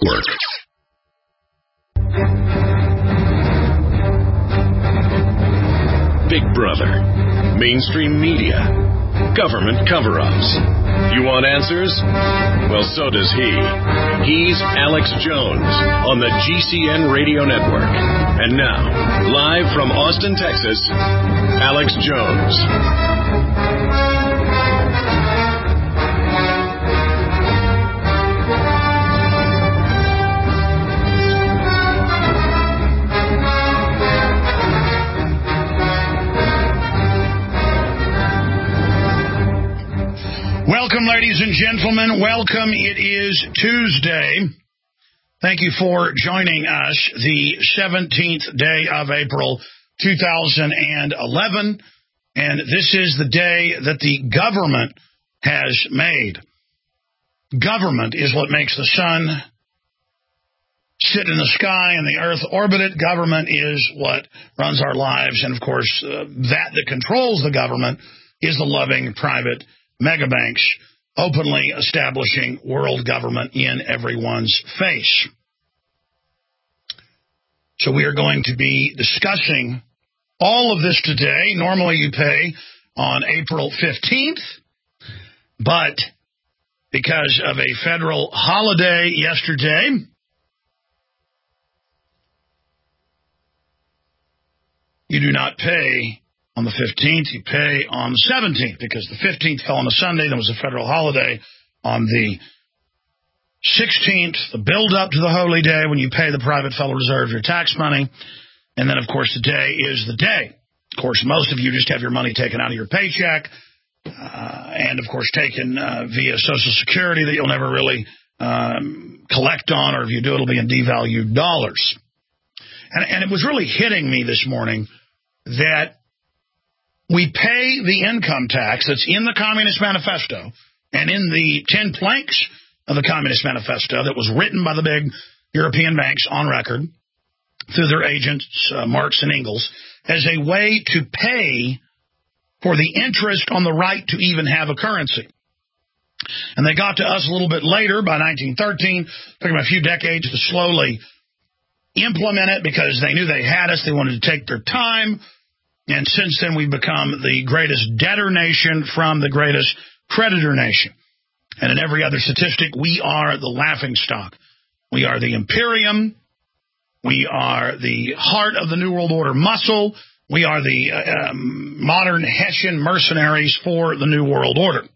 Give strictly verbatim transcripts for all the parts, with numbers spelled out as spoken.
Network. Big Brother, mainstream media, government cover-ups. You want answers? Well, so does he. He's Alex Jones on the G C N Radio Network. And now, live from Austin, Texas, Alex Jones. Welcome, ladies and gentlemen. Welcome. It is Tuesday. Thank you for joining us, the seventeenth day of April, two thousand eleven. And this is the day that the government has made. Government is what makes the sun sit in the sky and the earth orbit it. Government is what runs our lives. And, of course, uh, that that controls the government is the loving private megabanks, openly establishing world government in everyone's face. So we are going to be discussing all of this today. Normally you pay on April fifteenth, but because of a federal holiday yesterday, you do not pay on the fifteenth, you pay on the seventeenth, because the fifteenth fell on a Sunday. There was a federal holiday on the sixteenth, the build-up to the holy day when you pay the private Federal Reserve your tax money. And then, of course, today is the day. Of course, most of you just have your money taken out of your paycheck uh, and, of course, taken uh, via Social Security that you'll never really um, collect on, or if you do, it'll be in devalued dollars. And, and it was really hitting me this morning that we pay the income tax that's in the Communist Manifesto and in the ten planks of the Communist Manifesto that was written by the big European banks on record through their agents, uh, Marx and Engels, as a way to pay for the interest on the right to even have a currency. And they got to us a little bit later, by nineteen thirteen, took them a few decades to slowly implement it because they knew they had us. They wanted to take their time. And since then, we've become the greatest debtor nation from the greatest creditor nation. And in every other statistic, we are the laughingstock. We are the imperium. We are the heart of the New World Order muscle. We are the uh, um, modern Hessian mercenaries for the New World Order.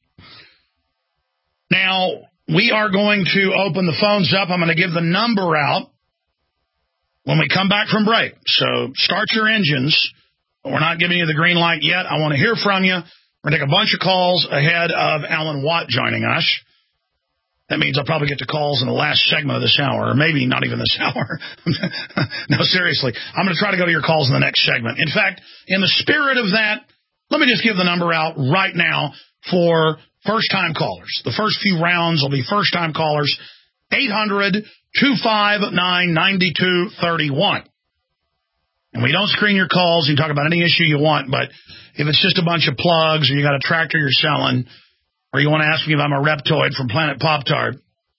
Now, we are going to open the phones up. I'm going to give the number out when we come back from break. So start your engines. We're not giving you the green light yet. I want to hear from you. We're going to take a bunch of calls ahead of Alan Watt joining us. That means I'll probably get to calls in the last segment of this hour, or maybe not even this hour. No, seriously. I'm going to try to go to your calls in the next segment. In fact, in the spirit of that, let me just give the number out right now for first-time callers. The first few rounds will be first-time callers, eight hundred, two five nine, nine two three one. And we don't screen your calls. You can talk about any issue you want, but if it's just a bunch of plugs or you got a tractor you're selling or you want to ask me if I'm a Reptoid from Planet Pop-Tart,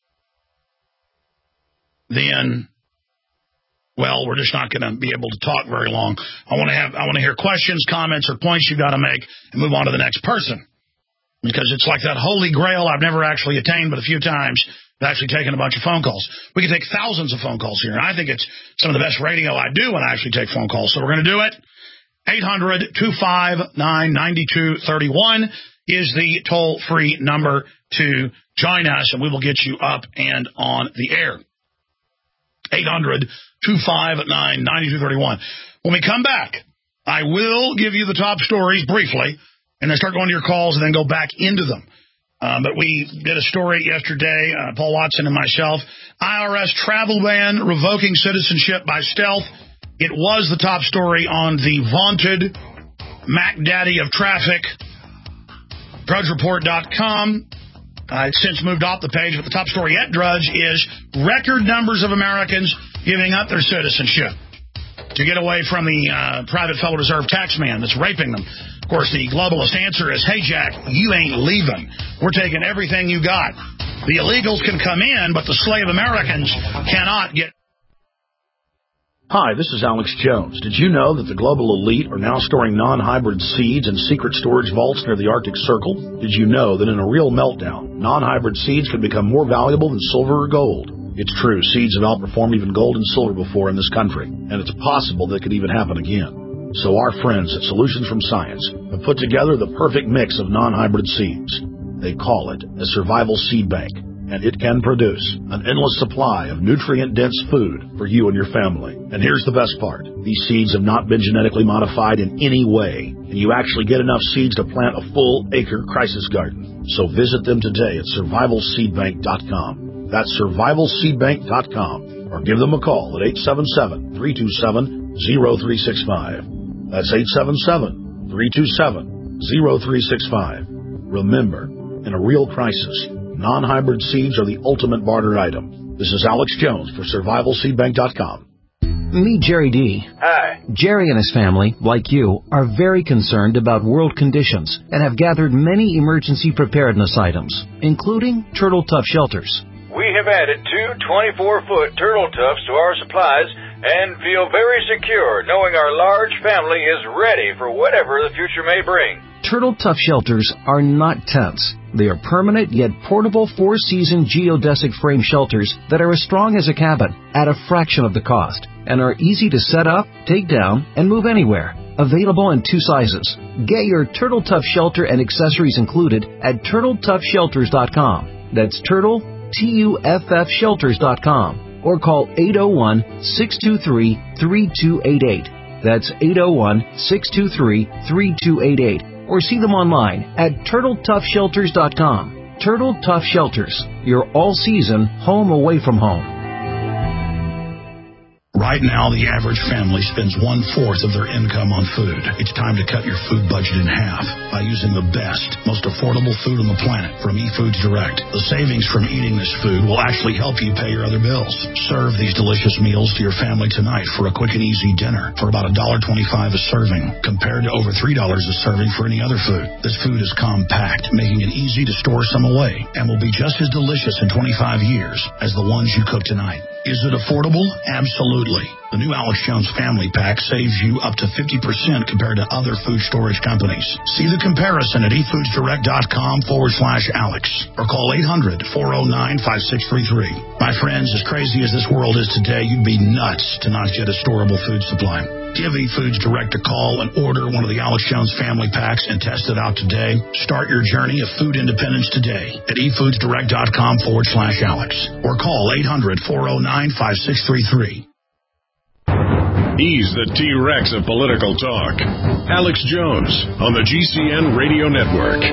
then, well, we're just not going to be able to talk very long. I want to have, I want to hear questions, comments, or points you've got to make and move on to the next person. Because it's like that holy grail I've never actually attained but a few times. I've actually taken a bunch of phone calls. We can take thousands of phone calls here, and I think it's some of the best radio I do when I actually take phone calls. So we're going to do it. eight hundred, two five nine, nine two three one is the toll-free number to join us, and we will get you up and on the air. eight hundred, two five nine, nine two three one. When we come back, I will give you the top stories briefly, and then start going to your calls and then go back into them. Uh, but we did a story yesterday, uh, Paul Watson and myself, I R S travel ban, revoking citizenship by stealth. It was the top story on the vaunted Mac Daddy of traffic, drudge report dot com. Uh, it's since moved off the page, but the top story at Drudge is record numbers of Americans giving up their citizenship to get away from the uh, private Federal Reserve tax man that's raping them. Of course, the globalist answer is, hey, Jack, you ain't leaving. We're taking everything you got. The illegals can come in, but the slave Americans cannot get. Hi, this is Alex Jones. Did you know that the global elite are now storing non-hybrid seeds in secret storage vaults near the Arctic Circle? Did you know that in a real meltdown, non-hybrid seeds can become more valuable than silver or gold? It's true, seeds have outperformed even gold and silver before in this country, and it's possible that could even happen again. So our friends at Solutions from Science have put together the perfect mix of non-hybrid seeds. They call it a survival seed bank, and it can produce an endless supply of nutrient-dense food for you and your family. And here's the best part. These seeds have not been genetically modified in any way, and you actually get enough seeds to plant a full-acre crisis garden. So visit them today at survival seed bank dot com. That's survival seed bank dot com, or give them a call at eight seven seven, three two seven, zero three six five. That's eight seven seven, three two seven, zero three six five. Remember, in a real crisis, non-hybrid seeds are the ultimate barter item. This is Alex Jones for survival seed bank dot com. Meet Jerry D. Hi. Jerry and his family, like you, are very concerned about world conditions and have gathered many emergency preparedness items, including Turtle Tough shelters. We have added two twenty-four foot Turtle Toughs to our supplies and feel very secure knowing our large family is ready for whatever the future may bring. Turtle Tough shelters are not tents. They are permanent yet portable four-season geodesic frame shelters that are as strong as a cabin at a fraction of the cost and are easy to set up, take down, and move anywhere. Available in two sizes. Get your Turtle Tough shelter and accessories included at turtle tough shelters dot com. That's Turtle, T U F F shelters dot com. Or call eight oh one, six two three, three two eight eight. That's eight oh one, six two three, three two eight eight. Or see them online at turtle tough shelters dot com. Turtle Tough Shelters, your all-season home away from home. Right now, the average family spends one-fourth of their income on food. It's time to cut your food budget in half by using the best, most affordable food on the planet from eFoods Direct. The savings from eating this food will actually help you pay your other bills. Serve these delicious meals to your family tonight for a quick and easy dinner for about one dollar and twenty-five cents a serving, compared to over three dollars a serving for any other food. This food is compact, making it easy to store some away, and will be just as delicious in twenty-five years as the ones you cook tonight. Is it affordable? Absolutely. The new Alex Jones Family Pack saves you up to fifty percent compared to other food storage companies. See the comparison at efoodsdirect.com forward slash Alex or call eight hundred, four oh nine, five six three three. My friends, as crazy as this world is today, you'd be nuts to not get a storable food supply. Give eFoods Direct a call and order one of the Alex Jones Family Packs and test it out today. Start your journey of food independence today at efoodsdirect.com forward slash Alex or call eight hundred, four oh nine, five six three three. He's the T-Rex of political talk. Alex Jones on the G C N Radio Network.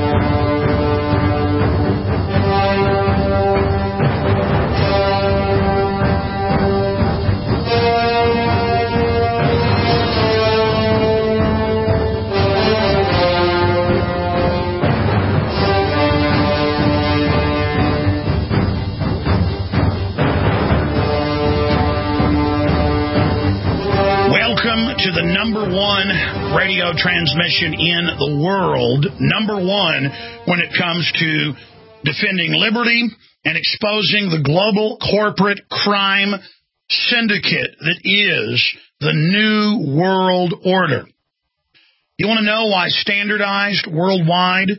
To the number one radio transmission in the world, number one when it comes to defending liberty and exposing the global corporate crime syndicate that is the New World Order. You want to know why standardized worldwide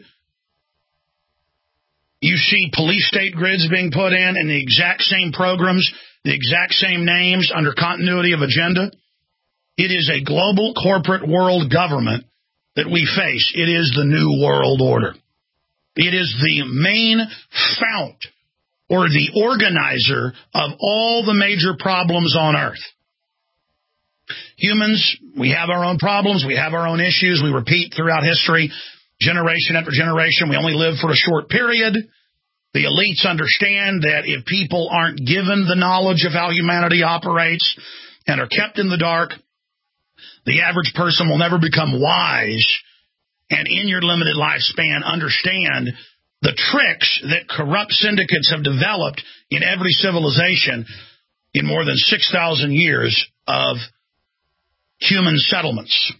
you see police state grids being put in and the exact same programs, the exact same names under continuity of agenda? It is a global corporate world government that we face. It is the New World Order. It is the main fount or the organizer of all the major problems on Earth. Humans, we have our own problems. We have our own issues. We repeat throughout history, generation after generation. We only live for a short period. The elites understand that if people aren't given the knowledge of how humanity operates and are kept in the dark, the average person will never become wise and in your limited lifespan understand the tricks that corrupt syndicates have developed in every civilization in more than six thousand years of human settlements.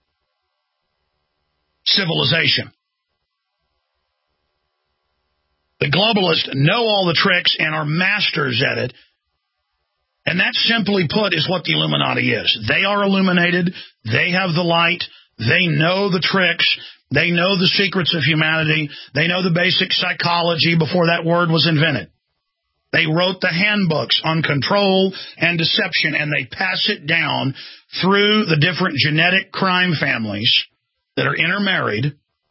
Civilization. The globalists know all the tricks and are masters at it. And that, simply put, is what the Illuminati is. They are illuminated. They have the light. They know the tricks. They know the secrets of humanity. They know the basic psychology before that word was invented. They wrote the handbooks on control and deception, and they pass it down through the different genetic crime families that are intermarried,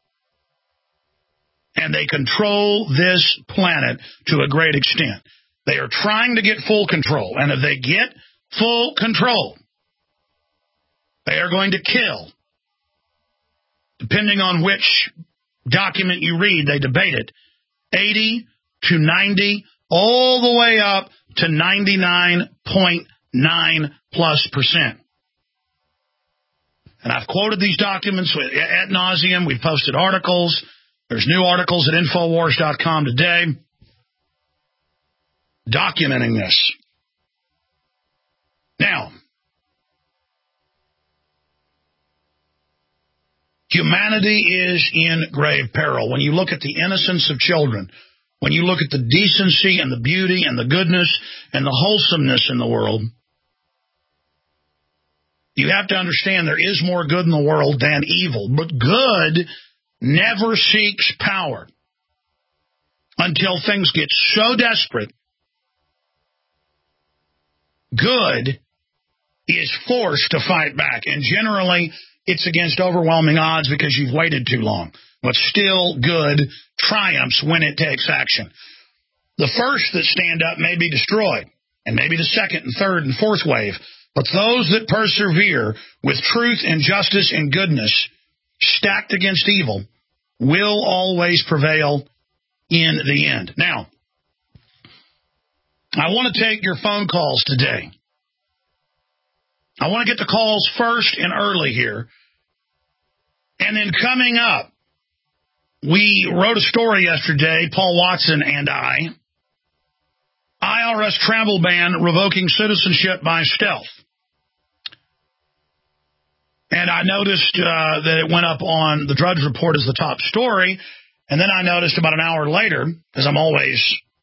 and they control this planet to a great extent. They are trying to get full control, and if they get full control, they are going to kill. Depending on which document you read, they debate it, eighty to ninety, all the way up to ninety-nine point nine plus percent. And I've quoted these documents ad nauseum. We've posted articles. There's new articles at Infowars dot com today documenting this. Now, humanity is in grave peril. When you look at the innocence of children, when you look at the decency and the beauty and the goodness and the wholesomeness in the world, you have to understand there is more good in the world than evil. But good never seeks power until things get so desperate. Good is forced to fight back. And generally, it's against overwhelming odds because you've waited too long. But still, good triumphs when it takes action. The first that stand up may be destroyed, and maybe the second and third and fourth wave. But those that persevere with truth and justice and goodness stacked against evil will always prevail in the end. Now, I want to take your phone calls today. I want to get the calls first and early here. And then coming up, we wrote a story yesterday, Paul Watson and I, I R S travel ban revoking citizenship by stealth. And I noticed uh, that it went up on the Drudge Report as the top story. And then I noticed about an hour later, because I'm always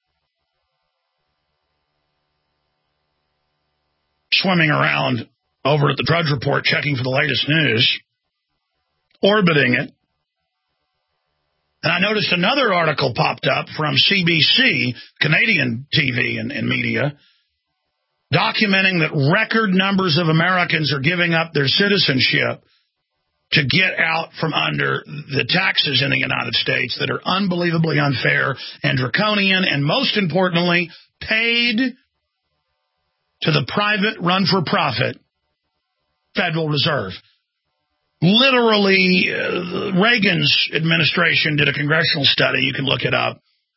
swimming around over at the Drudge Report checking for the latest news, orbiting it. And I noticed another article popped up from C B C, Canadian T V and, and media, documenting that record numbers of Americans are giving up their citizenship to get out from under the taxes in the United States that are unbelievably unfair and draconian, and most importantly, paid to the private run-for-profit Federal Reserve. Literally, uh, Reagan's administration did a congressional study. You can look it up.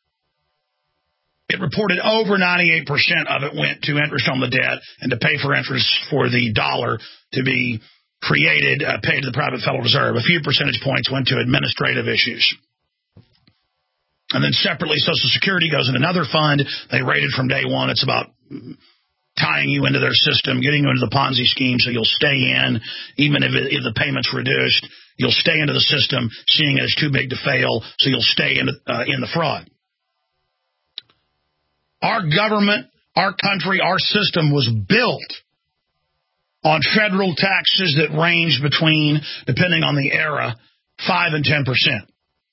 It reported over ninety-eight percent of it went to interest on the debt and to pay for interest for the dollar to be created, uh, paid to the private Federal Reserve. A few percentage points went to administrative issues. And then separately, Social Security goes in another fund. They rated from day one. It's about tying you into their system, getting you into the Ponzi scheme so you'll stay in, even if, it, if the payment's reduced. You'll stay into the system, seeing it as too big to fail, so you'll stay in, uh, in the fraud. Our government, our country, our system was built on federal taxes that range between, depending on the era, five and ten percent.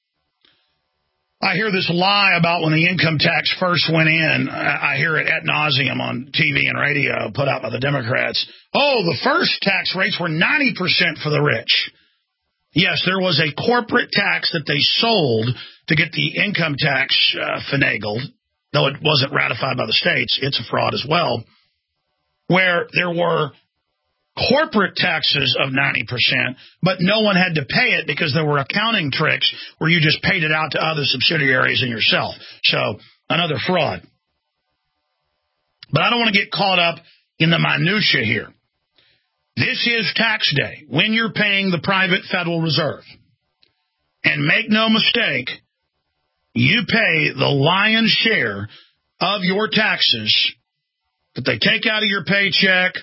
I hear this lie about when the income tax first went in. I hear it ad nauseum on T V and radio put out by the Democrats. Oh, the first tax rates were ninety percent for the rich. Yes, there was a corporate tax that they sold to get the income tax uh, finagled, though it wasn't ratified by the states. It's a fraud as well, where there were corporate taxes of ninety percent, but no one had to pay it because there were accounting tricks where you just paid it out to other subsidiaries and yourself. So, another fraud. But I don't want to get caught up in the minutia here. This is tax day when you're paying the private Federal Reserve. And make no mistake, you pay the lion's share of your taxes that they take out of your paycheck,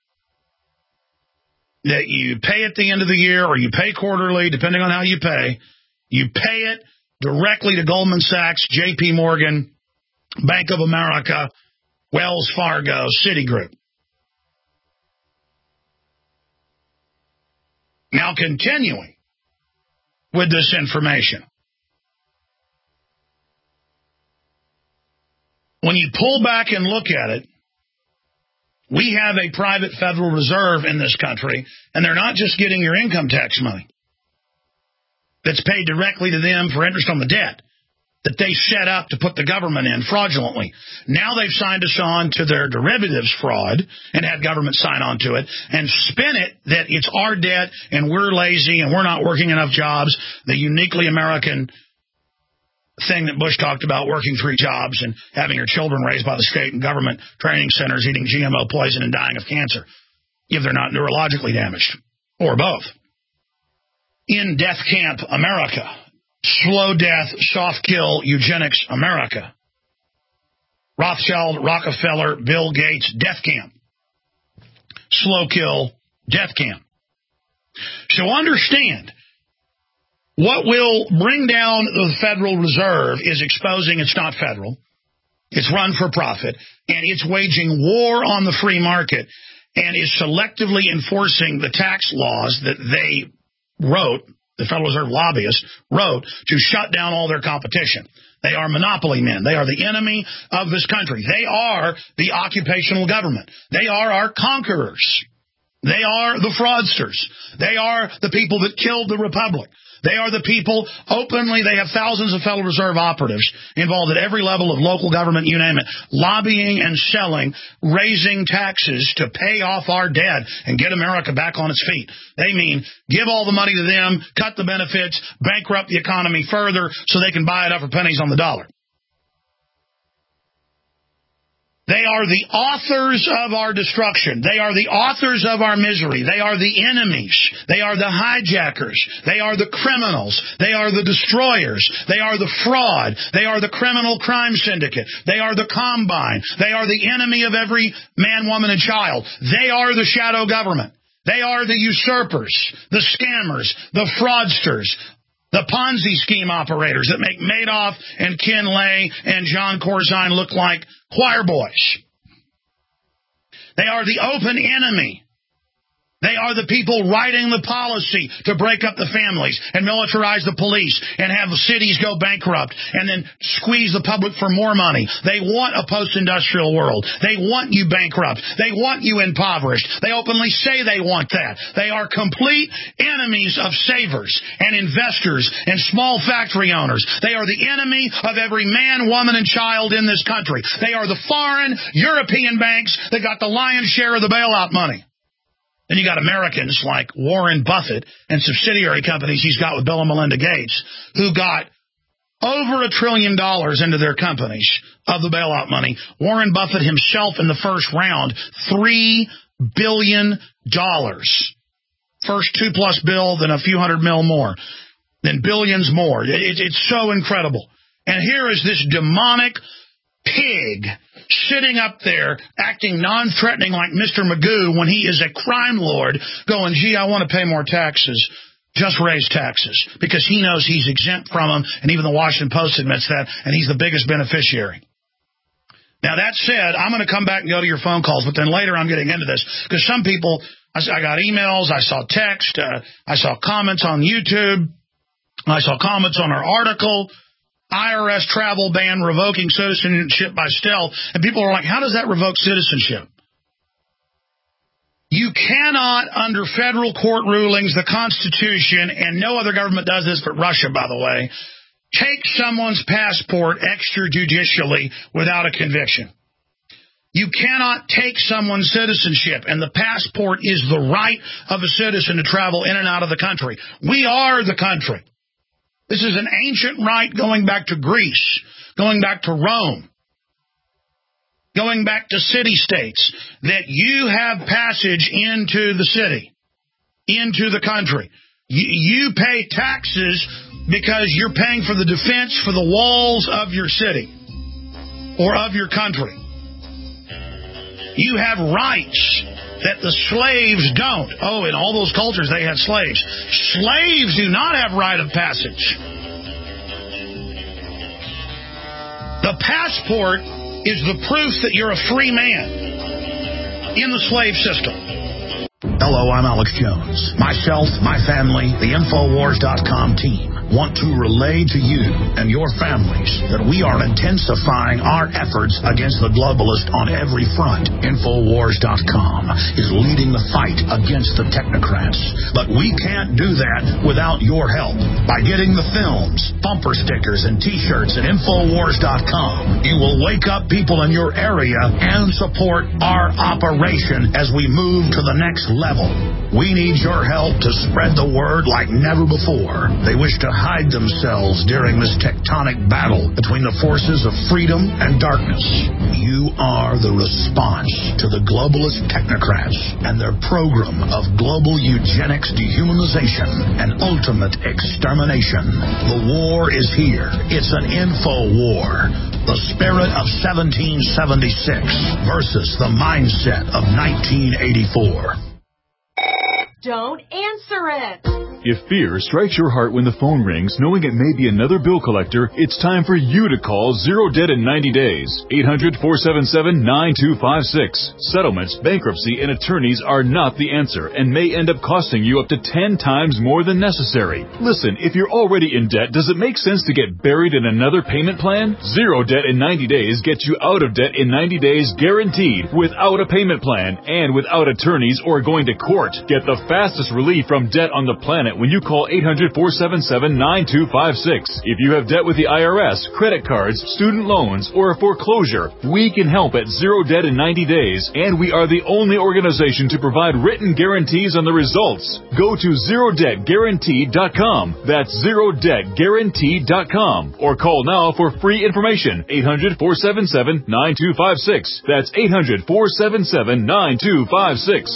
that you pay at the end of the year or you pay quarterly, depending on how you pay. You pay it directly to Goldman Sachs, J P Morgan, Bank of America, Wells Fargo, Citigroup. Now, continuing with this information, when you pull back and look at it, we have a private Federal Reserve in this country, and they're not just getting your income tax money that's paid directly to them for interest on the debt that they set up to put the government in fraudulently. Now they've signed us on to their derivatives fraud and had government sign on to it and spin it that it's our debt and we're lazy and we're not working enough jobs, the uniquely American thing that Bush talked about, working three jobs and having your children raised by the state and government training centers, eating G M O poison and dying of cancer if they're not neurologically damaged, or both. In Death Camp America, slow death, soft kill, eugenics America. Rothschild, Rockefeller, Bill Gates, death camp. Slow kill, death camp. So understand, what will bring down the Federal Reserve is exposing it's not federal. It's run for profit, and it's waging war on the free market and is selectively enforcing the tax laws that they wrote, the Federal Reserve lobbyists wrote, to shut down all their competition. They are monopoly men. They are the enemy of this country. They are the occupational government. They are our conquerors. They are the fraudsters. They are the people that killed the republic. They are the people openly, they have thousands of Federal Reserve operatives involved at every level of local government, you name it, lobbying and selling, raising taxes to pay off our debt and get America back on its feet. They mean give all the money to them, cut the benefits, bankrupt the economy further so they can buy it up for pennies on the dollar. They are the authors of our destruction. They are the authors of our misery. They are the enemies. They are the hijackers. They are the criminals. They are the destroyers. They are the fraud. They are the criminal crime syndicate. They are the combine. They are the enemy of every man, woman, and child. They are the shadow government. They are the usurpers, the scammers, the fraudsters, the Ponzi scheme operators that make Madoff and Ken Lay and John Corzine look like choir boys. They are the open enemy. They are the people writing the policy to break up the families and militarize the police and have the cities go bankrupt and then squeeze the public for more money. They want a post-industrial world. They want you bankrupt. They want you impoverished. They openly say they want that. They are complete enemies of savers and investors and small factory owners. They are the enemy of every man, woman, and child in this country. They are the foreign European banks that got the lion's share of the bailout money. Then you got Americans like Warren Buffett and subsidiary companies he's got with Bill and Melinda Gates who got over a trillion dollars into their companies of the bailout money. Warren Buffett himself in the first round, three billion dollars. First two-plus bill, then a few hundred mil more, then billions more. It, it, it's so incredible. And here is this demonic pig sitting up there acting non-threatening like Mister Magoo when he is a crime lord going, gee, I want to pay more taxes. Just raise taxes because he knows he's exempt from them, and even the Washington Post admits that, and he's the biggest beneficiary. Now, that said, I'm going to come back and go to your phone calls, but then later I'm getting into this because some people, I got emails, I saw text, uh, I saw comments on YouTube, I saw comments on our article, I R S travel ban revoking citizenship by stealth. And people are like, how does that revoke citizenship? You cannot, under federal court rulings, the Constitution, and no other government does this but Russia, by the way, take someone's passport extrajudicially without a conviction. You cannot take someone's citizenship, and the passport is the right of a citizen to travel in and out of the country. We are the country. This is an ancient right going back to Greece, going back to Rome, going back to city-states, that you have passage into the city, into the country. You, you pay taxes because you're paying for the defense for the walls of your city or of your country. You have rights that the slaves don't. Oh, in all those cultures, they had slaves. Slaves do not have right of passage. A passport is the proof that you're a free man in the slave system. Hello, I'm Alex Jones. Myself, my family, the Infowars dot com team want to relay to you and your families that we are intensifying our efforts against the globalist on every front. Infowars dot com is leading the fight against the technocrats. But we can't do that without your help. By getting the films, bumper stickers, and T-shirts at Infowars dot com, you will wake up people in your area and support our operation as we move to the next level. We need your help to spread the word like never before. They wish to hide themselves during this tectonic battle between the forces of freedom and darkness. You are the response to the globalist technocrats and their program of global eugenics, dehumanization, and ultimate extermination. The war is here. It's an info war. The spirit of seventeen seventy-six versus the mindset of nineteen eighty-four. Don't answer it. If fear strikes your heart when the phone rings, knowing it may be another bill collector, it's time for you to call Zero Debt in ninety days. eight hundred, four seven seven, nine two five six. Settlements, bankruptcy, and attorneys are not the answer and may end up costing you up to ten times more than necessary. Listen, if you're already in debt, does it make sense to get buried in another payment plan? Zero Debt in ninety days gets you out of debt in ninety days guaranteed, without a payment plan and without attorneys or going to court. Get the fastest relief from debt on the planet when you call eight hundred, four seven seven, nine two five six. If you have debt with the I R S, credit cards, student loans, or a foreclosure, we can help at Zero Debt in ninety days, and we are the only organization to provide written guarantees on the results. Go to zero debt guarantee dot com. That's zero debt guarantee dot com. Or call now for free information. eight hundred, four seven seven, nine two five six. That's eight hundred, four seven seven, nine two five six.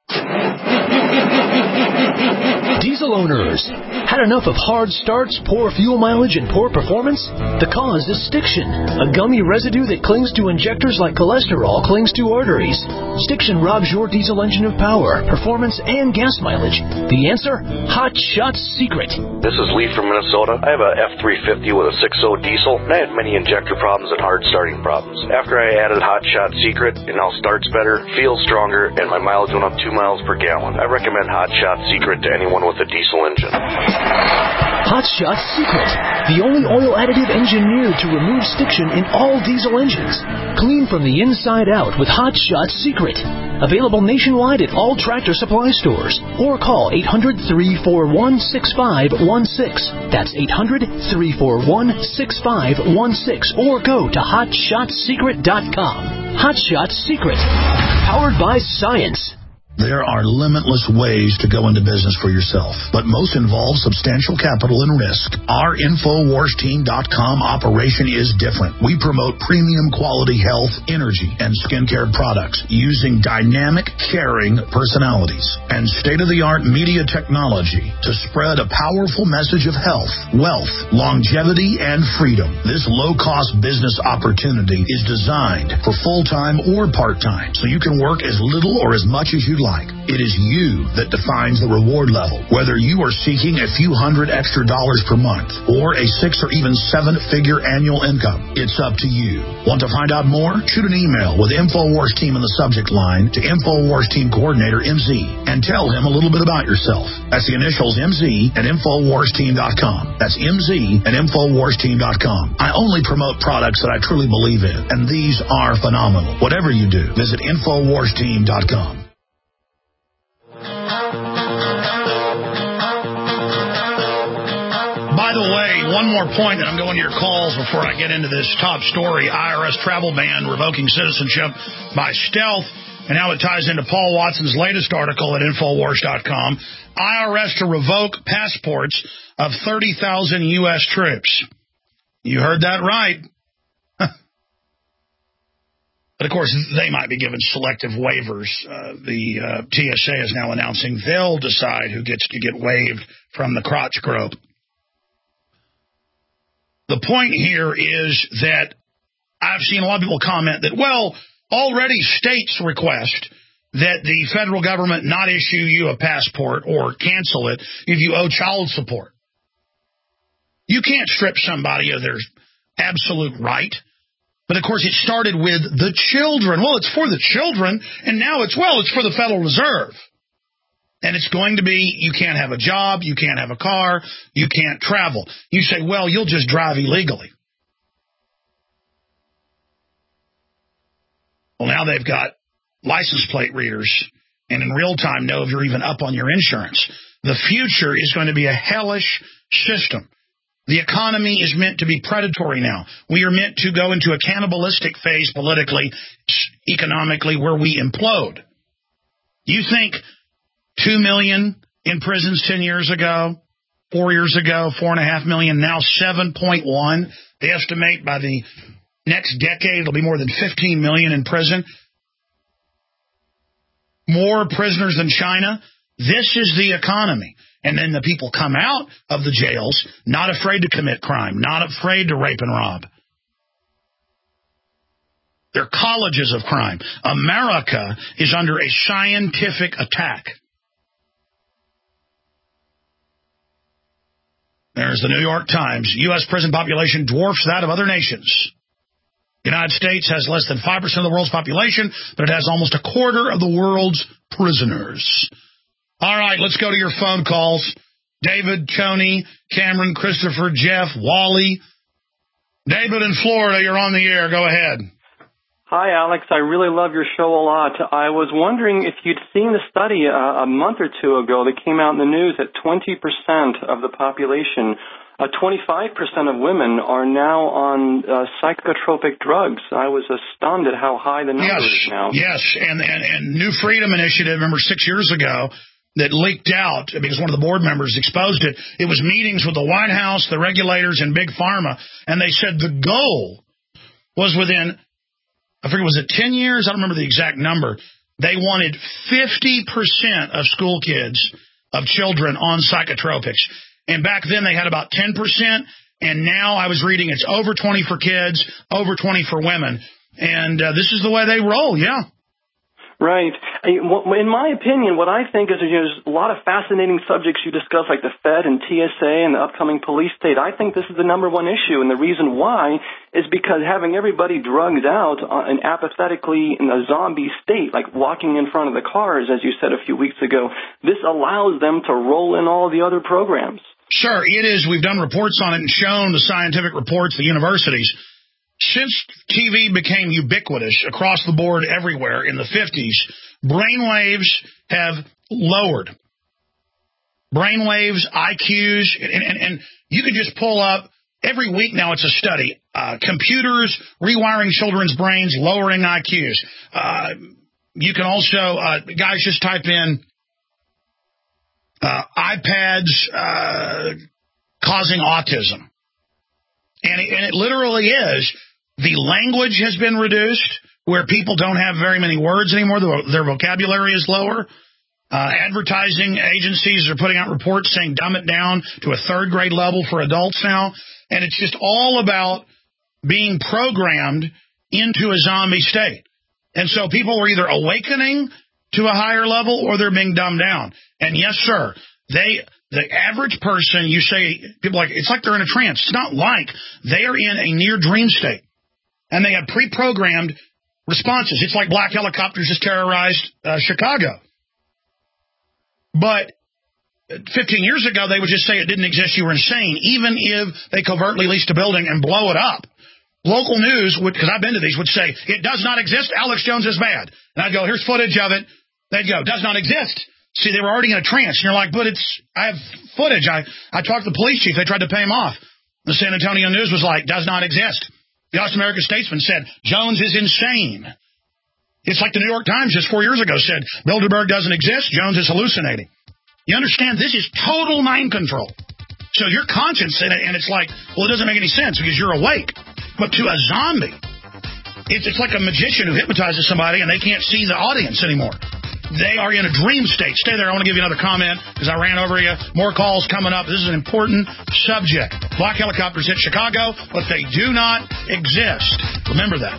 Diesel owners, had enough of hard starts, poor fuel mileage, and poor performance? The cause is Stiction, a gummy residue that clings to injectors like cholesterol clings to arteries. Stiction robs your diesel engine of power, performance, and gas mileage. The answer? Hot Shot Secret. This is Lee from Minnesota. I have a F three fifty with a six point oh diesel, and I had many injector problems and hard starting problems. After I added Hot Shot Secret, it now starts better, feels stronger, and my mileage went up two miles per gallon. I recommend Hot Shot Secret to anyone with a diesel engine. Hot Shot Secret, the only oil additive engineered to remove stiction in all diesel engines. Clean from the inside out with Hot Shot Secret. Available nationwide at all Tractor Supply stores. Or call eight hundred, three four one, six five one six. That's eight hundred, three four one, six five one six. Or go to hot shot secret dot com. Hot Shot Secret. Powered by science. There are limitless ways to go into business for yourself, but most involve substantial capital and risk. Our Infowars team dot com operation is different. We promote premium quality health, energy, and skincare products using dynamic, caring personalities and state-of-the-art media technology to spread a powerful message of health, wealth, longevity, and freedom. This low-cost business opportunity is designed for full-time or part-time, so you can work as little or as much as you'd like. It is you that defines the reward level. Whether you are seeking a few hundred extra dollars per month or a six or even seven-figure annual income, it's up to you. Want to find out more? Shoot an email with Infowars Team in the subject line to Infowars Team Coordinator M Z and tell him a little bit about yourself. That's the initials M Z at Infowars Team dot com. That's M Z at Infowars Team dot com. I only promote products that I truly believe in, and these are phenomenal. Whatever you do, visit Infowars Team dot com. By the way, one more point, and I'm going to your calls before I get into this top story. I R S travel ban revoking citizenship by stealth, and how it ties into Paul Watson's latest article at Infowars dot com. I R S to revoke passports of thirty thousand U S troops. You heard that right. But, of course, they might be given selective waivers. Uh, the uh, T S A is now announcing they'll decide who gets to get waived from the crotch grope. The point here is that I've seen a lot of people comment that, well, already states request that the federal government not issue you a passport or cancel it if you owe child support. You can't strip somebody of their absolute right But, of course, it started with the children. Well, it's for the children, and now it's, well, it's for the Federal Reserve. And it's going to be, you can't have a job, you can't have a car, you can't travel. You say, well, you'll just drive illegally. Well, now they've got license plate readers and in real time know if you're even up on your insurance. The future is going to be a hellish system. The economy is meant to be predatory now. We are meant to go into a cannibalistic phase politically, economically, where we implode. You think two million in prisons ten years ago, four years ago, four and a half million, now seven point one. They estimate by the next decade it'll be more than fifteen million in prison. More prisoners than China. This is the economy. And then the people come out of the jails not afraid to commit crime, not afraid to rape and rob. They're colleges of crime. America is under a scientific attack. There's the New York Times. U S prison population dwarfs that of other nations. The United States has less than five percent of the world's population, but it has almost a quarter of the world's prisoners. All right, let's go to your phone calls. David, Tony, Cameron, Christopher, Jeff, Wally. David in Florida, you're on the air. Go ahead. Hi, Alex. I really love your show a lot. I was wondering if you'd seen the study uh, a month or two ago that came out in the news that twenty percent of the population, uh, twenty-five percent of women are now on uh, psychotropic drugs. I was stunned at how high the number yes, is now. Yes, and, and, and New Freedom Initiative, remember six years ago, that leaked out because one of the board members exposed it. It was meetings with the White House, the regulators, and Big Pharma, and they said the goal was within, I forget, was it ten years? I don't remember the exact number. They wanted fifty percent of school kids, of children, on psychotropics. And back then they had about ten percent, and now I was reading it's over twenty for kids, over twenty for women. And uh, this is the way they roll, yeah. Right. In my opinion, what I think is there's a lot of fascinating subjects you discuss, like the Fed and T S A and the upcoming police state. I think this is the number one issue, and the reason why is because having everybody drugged out and apathetically in a zombie state, like walking in front of the cars, as you said a few weeks ago, this allows them to roll in all the other programs. Sure, it is. We've done reports on it and shown the scientific reports, the universities. Since T V became ubiquitous across the board everywhere in the fifties, brainwaves have lowered. Brainwaves, I Qs, and, and, and you can just pull up, every week now it's a study, uh, computers rewiring children's brains, lowering I Qs. Uh, you can also, uh, guys, just type in uh, iPads uh, causing autism. And it, and it literally is. The language has been reduced, where people don't have very many words anymore. Their vocabulary is lower. Uh, advertising agencies are putting out reports saying dumb it down to a third grade level for adults now. And it's just all about being programmed into a zombie state. And so people are either awakening to a higher level or they're being dumbed down. And yes, sir, they... The average person, you say, people like, it's like they're in a trance. It's not like they are in a near dream state. And they have pre-programmed responses. It's like black helicopters just terrorized uh, Chicago. But fifteen years ago, they would just say it didn't exist, you were insane, even if they covertly leased a building and blow it up. Local news, would, because I've been to these, would say, it does not exist, Alex Jones is bad. And I'd go, here's footage of it. They'd go, does not exist. See, they were already in a trance. And you're like, but it's, I have footage. I, I talked to the police chief. They tried to pay him off. The San Antonio News was like, does not exist. The Austin American Statesman said, Jones is insane. It's like the New York Times just four years ago said, Bilderberg doesn't exist. Jones is hallucinating. You understand? This is total mind control. So your conscience, and it's like, well, it doesn't make any sense because you're awake. But to a zombie, it's, it's like a magician who hypnotizes somebody and they can't see the audience anymore. They are in a dream state. Stay there. I want to give you another comment because I ran over you. More calls coming up. This is an important subject. Black helicopters hit Chicago, but they do not exist. Remember that.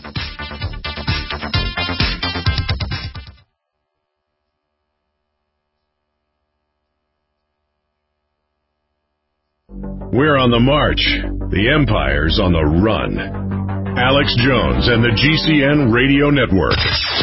We're on the march. The empire's on the run. Alex Jones and the G C N Radio Network.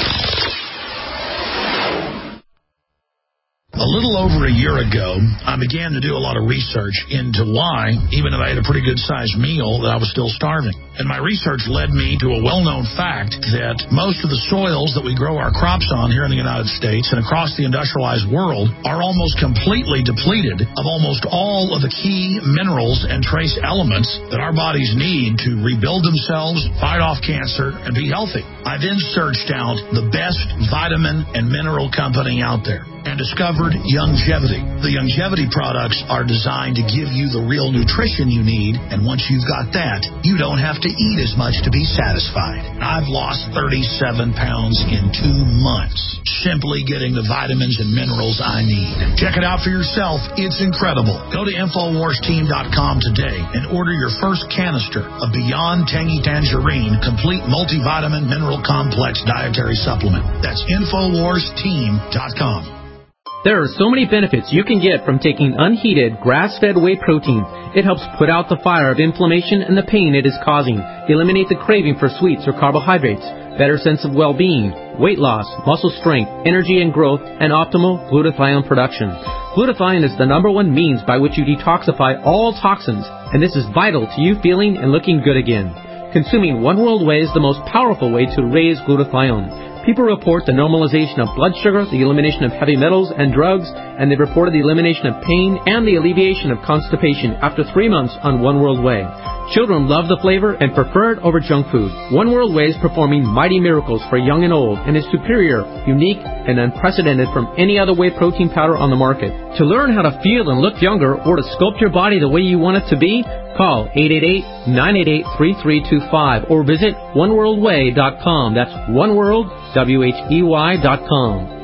A little over a year ago, I began to do a lot of research into why, even if I ate a pretty good-sized meal, that I was still starving. And my research led me to a well-known fact that most of the soils that we grow our crops on here in the United States and across the industrialized world are almost completely depleted of almost all of the key minerals and trace elements that our bodies need to rebuild themselves, fight off cancer, and be healthy. I then searched out the best vitamin and mineral company out there and discovered Youngevity. The Youngevity products are designed to give you the real nutrition you need, and once you've got that, you don't have to eat as much to be satisfied. I've lost thirty-seven pounds in two months, simply getting the vitamins and minerals I need. Check it out for yourself. It's incredible. Go to Infowars Team dot com today and order your first canister of Beyond Tangy Tangerine Complete Multivitamin Mineral Complex Dietary Supplement. That's Infowars Team dot com. There are so many benefits you can get from taking unheated, grass-fed whey protein. It helps put out the fire of inflammation and the pain it is causing, eliminate the craving for sweets or carbohydrates, better sense of well-being, weight loss, muscle strength, energy and growth, and optimal glutathione production. Glutathione is the number one means by which you detoxify all toxins, and this is vital to you feeling and looking good again. Consuming One World Whey is the most powerful way to raise glutathione. People report the normalization of blood sugar, the elimination of heavy metals and drugs, and they reported the elimination of pain and the alleviation of constipation after three months on One World Whey. Children love the flavor and prefer it over junk food. One World Whey is performing mighty miracles for young and old and is superior, unique, and unprecedented from any other whey protein powder on the market. To learn how to feel and look younger or to sculpt your body the way you want it to be, call eight eight eight, nine eight eight, three three two five or visit one world whey dot com. That's oneworld, W H E Y dot com.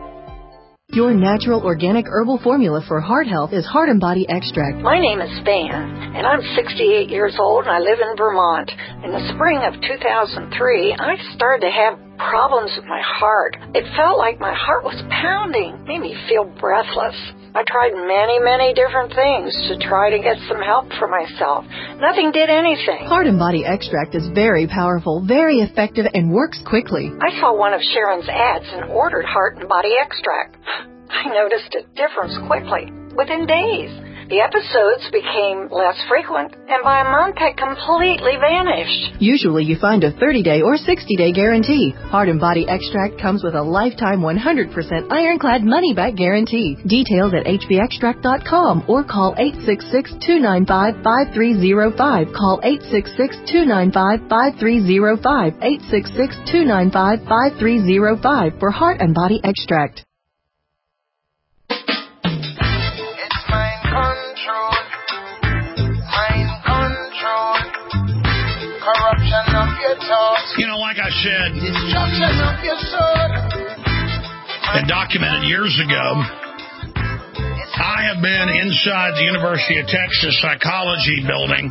Your natural organic herbal formula for heart health is Heart and Body Extract. My name is Van, and I'm sixty-eight years old, and I live in Vermont. In the spring of two thousand three, I started to have problems with my heart. It felt like my heart was pounding, made me feel breathless. I tried many, many different things to try to get some help for myself. Nothing did anything. Heart and Body Extract is very powerful, very effective, and works quickly. I saw one of Sharon's ads and ordered Heart and Body Extract. I noticed a difference quickly, within days. The episodes became less frequent, and by a month had completely vanished. Usually you find a thirty-day or sixty-day guarantee. Heart and Body Extract comes with a lifetime one hundred percent ironclad money-back guarantee. Details at h b extract dot com or call eight six six, two nine five, five three zero five. Call eight six six, two nine five, five three zero five. eight six six, two nine five, five three zero five for Heart and Body Extract. You know, like I said, and documented years ago, I have been inside the University of Texas Psychology building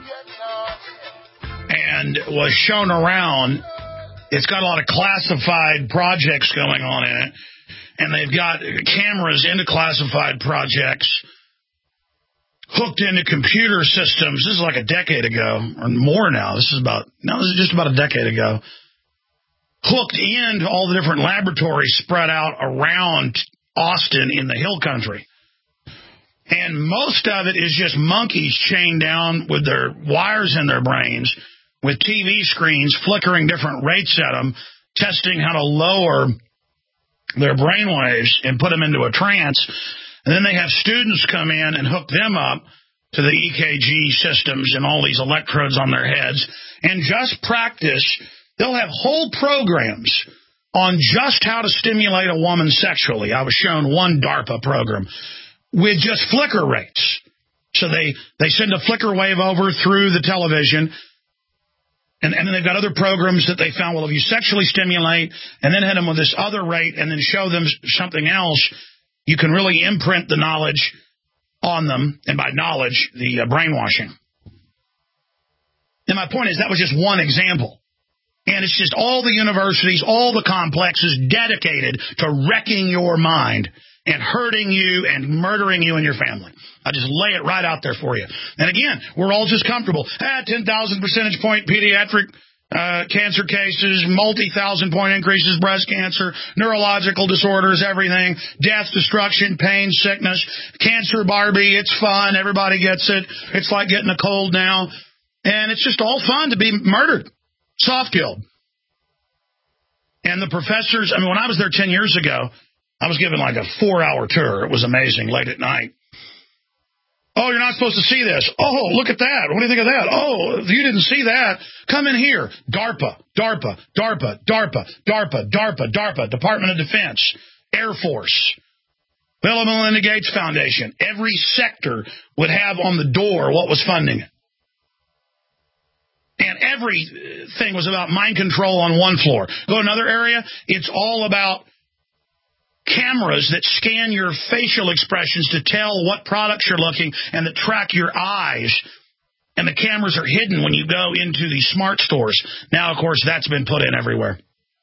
and was shown around. It's got a lot of classified projects going on in it, and they've got cameras into classified projects hooked into computer systems. This is like a decade ago, or more now. This is about, no, this is just about a decade ago. Hooked into all the different laboratories spread out around Austin in the hill country. And most of it is just monkeys chained down with their wires in their brains, with T V screens flickering different rates at them, testing how to lower their brainwaves and put them into a trance. And then they have students come in and hook them up to the E K G systems and all these electrodes on their heads and just practice. They'll have whole programs on just how to stimulate a woman sexually. I was shown one DARPA program with just flicker rates. So they, they send a flicker wave over through the television, and, and then they've got other programs that they found, well, if you sexually stimulate and then hit them with this other rate and then show them something else, you can really imprint the knowledge on them, and by knowledge, the uh, brainwashing. And my point is that was just one example. And it's just all the universities, all the complexes dedicated to wrecking your mind and hurting you and murdering you and your family. I just lay it right out there for you. And again, we're all just comfortable. Ah, ten thousand percentage point pediatric uh, cancer cases, multi-thousand point increases, breast cancer, neurological disorders, everything, death, destruction, pain, sickness, cancer Barbie. It's fun. Everybody gets it. It's like getting a cold now. And it's just all fun to be murdered, soft-killed. And the professors, I mean, when I was there ten years ago, I was given like a four-hour tour. It was amazing, late at night. Oh, you're not supposed to see this. Oh, look at that. What do you think of that? Oh, you didn't see that. Come in here. DARPA, DARPA, DARPA, DARPA, DARPA, DARPA, DARPA, Department of Defense, Air Force, Bill and Melinda Gates Foundation. Every sector would have on the door what was funding it. And everything was about mind control on one floor. Go to another area, it's all about cameras that scan your facial expressions to tell what products you're looking and that track your eyes. And the cameras are hidden when you go into the smart stores. Now, of course, that's been put in everywhere.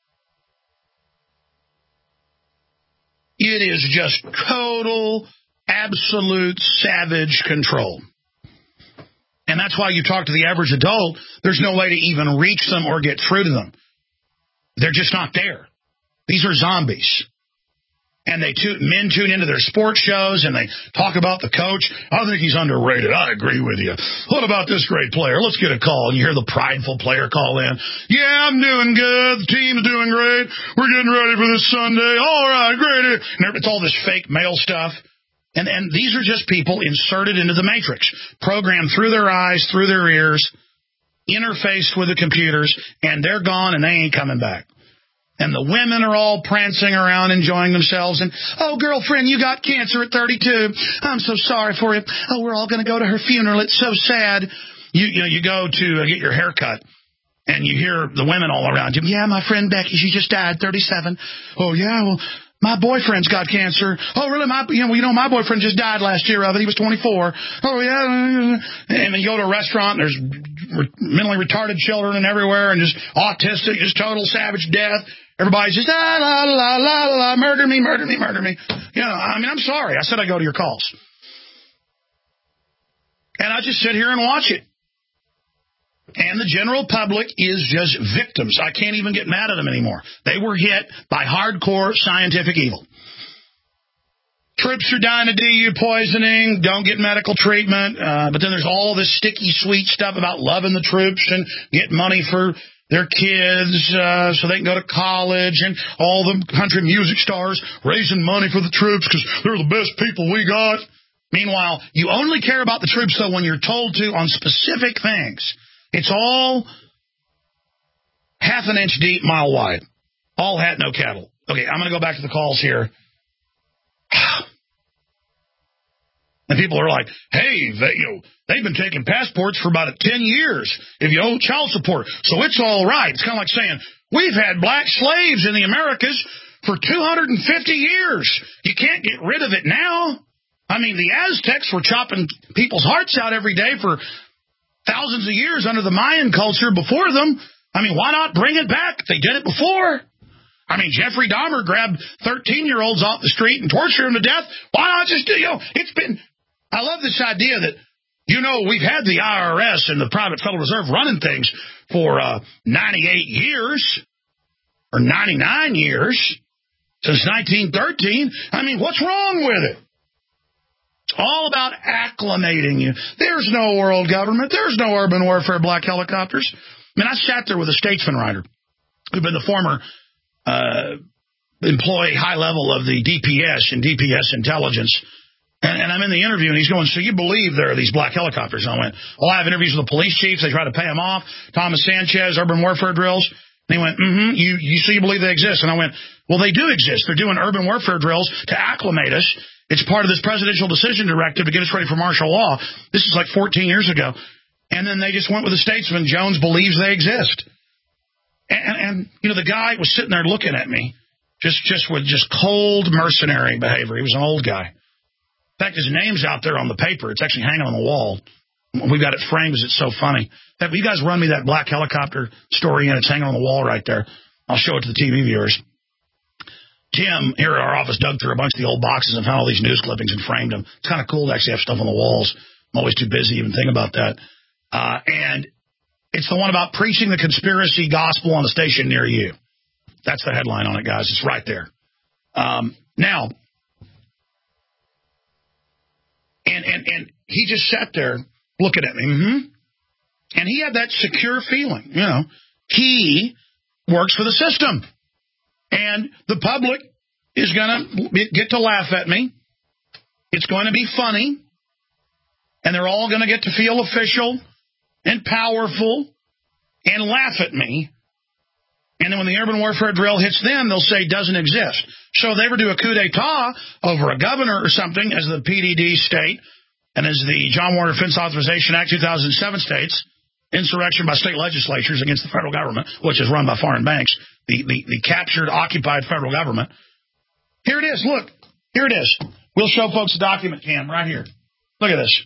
It is just total, absolute savage control. And that's why you talk to the average adult, there's no way to even reach them or get through to them. They're just not there. These are zombies. And they tune, men tune into their sports shows, and they talk about the coach. I think he's underrated. I agree with you. What about this great player? Let's get a call. And you hear the prideful player call in. Yeah, I'm doing good. The team's doing great. We're getting ready for this Sunday. All right, great. And it's all this fake male stuff. And, and these are just people inserted into the matrix, programmed through their eyes, through their ears, interfaced with the computers, and they're gone, and they ain't coming back. And the women are all prancing around, enjoying themselves. And, oh, girlfriend, you got cancer at thirty-two. I'm so sorry for you. Oh, we're all going to go to her funeral. It's so sad. You, you know, you go to uh, get your hair cut, and you hear the women all around you. Yeah, my friend Becky, she just died, thirty-seven. Oh, yeah, well, my boyfriend's got cancer. Oh, really? My, you know, you know, my boyfriend just died last year of it. He was twenty-four. Oh, yeah. And then you go to a restaurant, and there's mentally retarded children and everywhere, and just autistic, just total savage death. Everybody's just, la, la, la, la, la, murder me, murder me, murder me. You know, I mean, I'm sorry. I said I go to your calls. And I just sit here and watch it. And the general public is just victims. I can't even get mad at them anymore. They were hit by hardcore scientific evil. Troops are dying of D U poisoning, don't get medical treatment. Uh, but then there's all this sticky, sweet stuff about loving the troops and getting money for their kids uh, so they can go to college, and all the country music stars raising money for the troops because they're the best people we got. Meanwhile, you only care about the troops, though, when you're told to on specific things. It's all half an inch deep, mile wide. All hat, no cattle. Okay, I'm going to go back to the calls here. And people are like, hey, they, you know, they've been taking passports for about ten years if you owe child support, so it's all right. It's kind of like saying, we've had black slaves in the Americas for two hundred fifty years. You can't get rid of it now. I mean, the Aztecs were chopping people's hearts out every day for thousands of years under the Mayan culture before them. I mean, why not bring it back? They did it before. I mean, Jeffrey Dahmer grabbed thirteen-year-olds off the street and tortured them to death. Why not just, you know, it's been... I love this idea that, you know, we've had the I R S and the private Federal Reserve running things for uh, ninety-eight years or ninety-nine years since nineteen thirteen. I mean, what's wrong with it? It's all about acclimating you. There's no world government. There's no urban warfare black helicopters. I mean, I sat there with a statesman writer who'd been the former uh, employee high level of the D P S and D P S intelligence. And, and I'm in the interview, and he's going, so you believe there are these black helicopters? And I went, well, I have interviews with the police chiefs. They try to pay them off. Thomas Sanchez, urban warfare drills. And he went, mm-hmm, you, you so you believe they exist? And I went, well, they do exist. They're doing urban warfare drills to acclimate us. It's part of this presidential decision directive to get us ready for martial law. This is like fourteen years ago. And then they just went with the statesman. Jones believes they exist. And, and, and you know, the guy was sitting there looking at me just, just with just cold mercenary behavior. He was an old guy. In fact, his name's out there on the paper. It's actually hanging on the wall. We've got it framed because it's so funny. In fact, will you guys run me that black helicopter story, and it's hanging on the wall right there. I'll show it to the T V viewers. Tim, here at our office, dug through a bunch of the old boxes and found all these news clippings and framed them. It's kind of cool to actually have stuff on the walls. I'm always too busy to even think about that. Uh, and It's the one about preaching the conspiracy gospel on a station near you. That's the headline on it, guys. It's right there. Um, now, and, and, and he just sat there looking at me. Mm-hmm. And he had that secure feeling. You know, he works for the system. And the public is going to get to laugh at me. It's going to be funny. And they're all going to get to feel official and powerful and laugh at me. And then when the urban warfare drill hits them, they'll say it doesn't exist. So if they ever do a coup d'etat over a governor or something, as the P D D state and as the John Warner Defense Authorization Act two thousand seven states, insurrection by state legislatures against the federal government, which is run by foreign banks, the, the, the captured, occupied federal government. Here it is. Look. Here it is. We'll show folks the document cam right here. Look at this.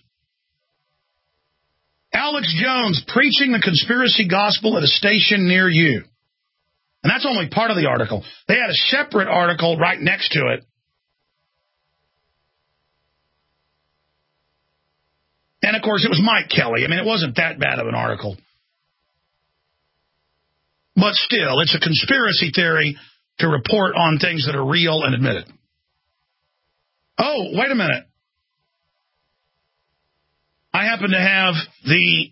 Alex Jones preaching the conspiracy gospel at a station near you. And that's only part of the article. They had a separate article right next to it. And, of course, it was Mike Kelly. I mean, it wasn't that bad of an article. But still, it's a conspiracy theory to report on things that are real and admitted. Oh, wait a minute. I happen to have the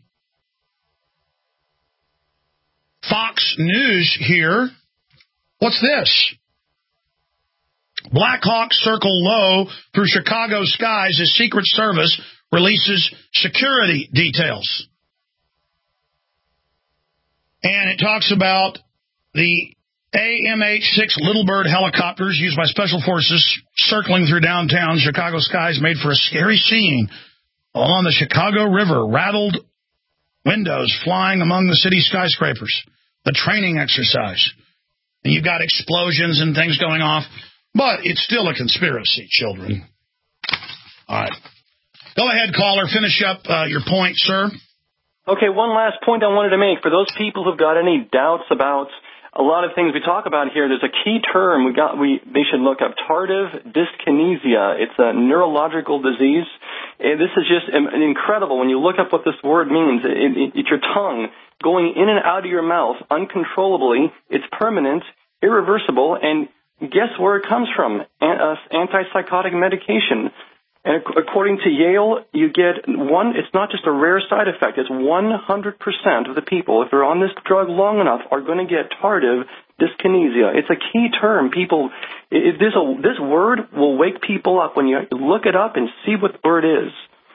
Fox News here. What's this? Black Hawk circle low through Chicago skies as Secret Service releases security details. And it talks about the A M H six Little Bird helicopters used by Special Forces circling through downtown Chicago skies made for a scary scene along the Chicago River, rattled windows flying among the city skyscrapers, the training exercise. And you've got explosions and things going off, but it's still a conspiracy, children. All right. Go ahead, caller. Finish up uh, your point, sir. Okay, one last point I wanted to make. For those people who've got any doubts about a lot of things we talk about here, there's a key term we got. We they should look up: tardive dyskinesia. It's a neurological disease. And this is just incredible. When you look up what this word means, it, it, it's your tongue going in and out of your mouth uncontrollably. It's permanent, irreversible, and guess where it comes from? An, uh, antipsychotic medication. And according to Yale, you get one, it's not just a rare side effect, it's one hundred percent of the people, if they're on this drug long enough, are going to get tardive dyskinesia. It's a key term. People, it, this, this word will wake people up when you look it up and see what the word is.